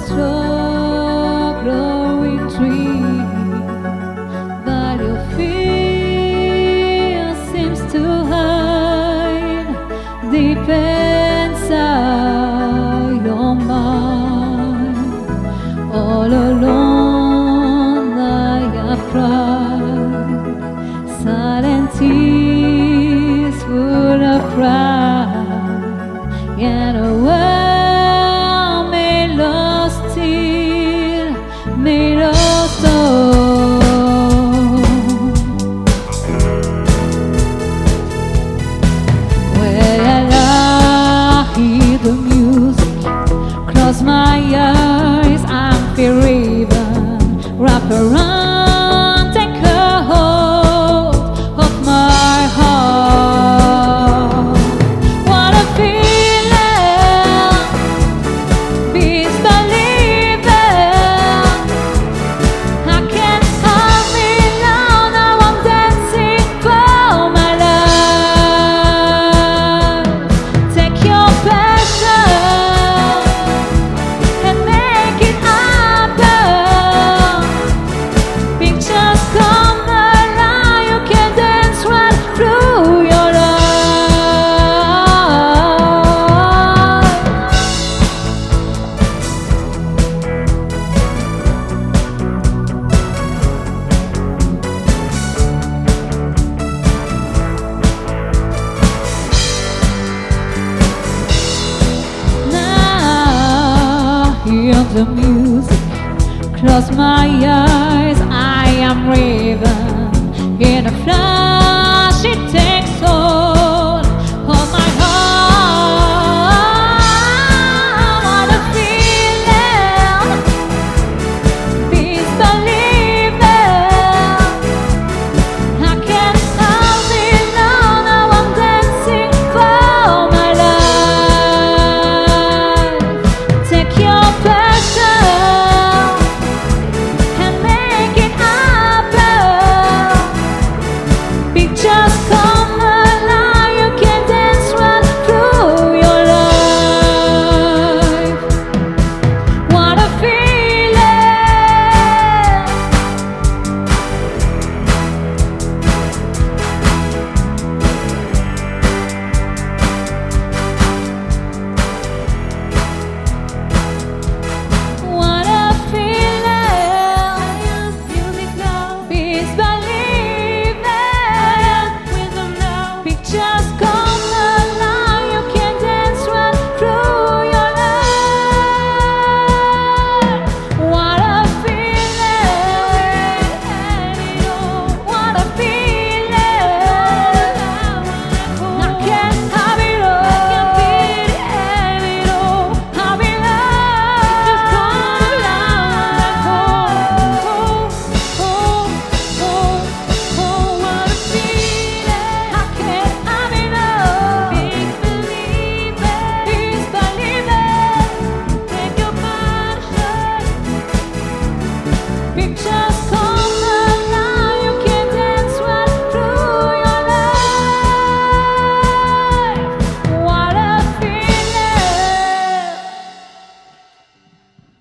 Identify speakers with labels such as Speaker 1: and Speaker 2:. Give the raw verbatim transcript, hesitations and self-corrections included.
Speaker 1: slow growing tree, but your fear seems to hide deep inside your mind. All alone I have cried, silent tears full of pride, yet a world made lost still, made of stone. When I hear the music, close my eyes, I'm feel ribbon wrap around, take a hold of my heart. What a feeling, peace believing. I can't stop me now, now I'm dancing for my life. Take your passion and make it happen. Pictures come alive, you can dance right through your life. Now hear the music, close my eyes, I am raving